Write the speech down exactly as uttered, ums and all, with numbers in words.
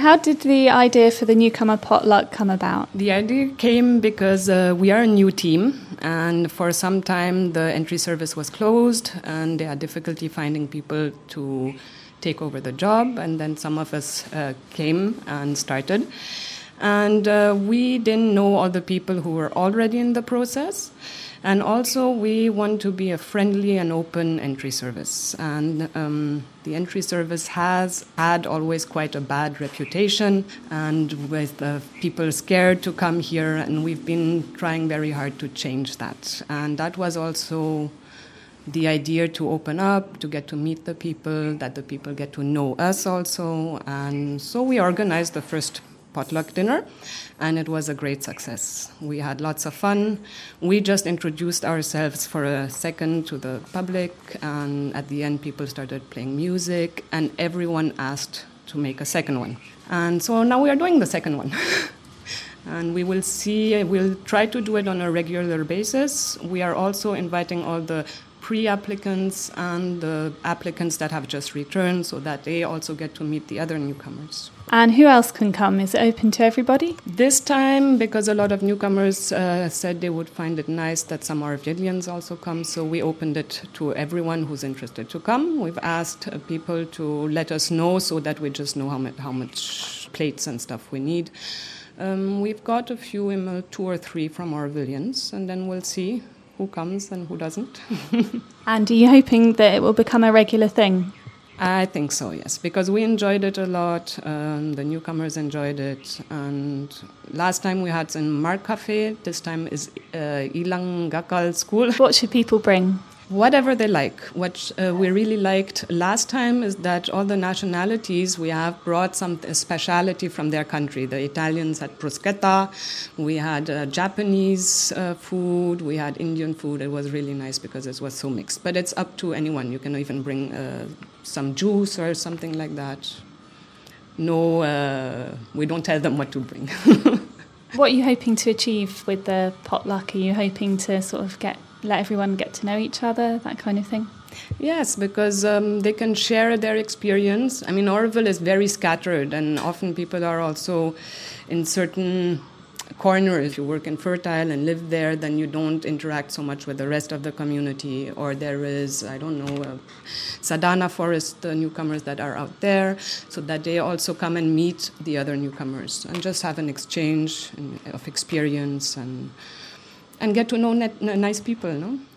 how did the idea for the newcomer potluck come about? The idea came because uh, we are a new team, and for some time the entry service was closed and they had difficulty finding people to take over the job, and then some of us uh, came and started. And uh, we didn't know all the people who were already in the process. And also we want to be a friendly and open entry service. And um, the entry service has had always quite a bad reputation, and with uh, people scared to come here, and we've been trying very hard to change that. And that was also the idea, to open up, to get to meet the people, that the people get to know us also. And so we organized the first potluck dinner, and it was a great success. We had lots of fun. We just introduced ourselves for a second to the public, and at the end people started playing music, and everyone asked to make a second one. And so now we are doing the second one. And we will see, we'll try to do it on a regular basis. We are also inviting all the pre-applicants and the applicants that have just returned, so that they also get to meet the other newcomers. And who else can come? Is it open to everybody? This time, because a lot of newcomers uh, said they would find it nice that some Arvelians also come, so we opened it to everyone who's interested to come. We've asked uh, people to let us know, so that we just know how much, how much plates and stuff we need. Um, we've got a few, uh, two or three from Arvelians, and then we'll see who comes and who doesn't. And are you hoping that it will become a regular thing? I think so, yes, because we enjoyed it a lot. Um, the newcomers enjoyed it. And last time we had in Mark Cafe, this time is uh, Ilang Gakal School. What should people bring? Whatever they like. What uh, we really liked last time is that all the nationalities we have brought some speciality from their country. The Italians had bruschetta, we had uh, Japanese uh, food, we had Indian food. It was really nice because it was so mixed. But it's up to anyone. You can even bring uh, some juice or something like that. No, uh, we don't tell them what to bring. What are you hoping to achieve with the potluck? Are you hoping to sort of get let everyone get to know each other, that kind of thing? Yes, because um, they can share their experience. I mean, Oroville is very scattered, and often people are also in certain corners. If you work in Fertile and live there, then you don't interact so much with the rest of the community. Or there is, I don't know, uh, Sadana Forest, the newcomers that are out there, so that they also come and meet the other newcomers and just have an exchange of experience and and get to know net, nice people, no?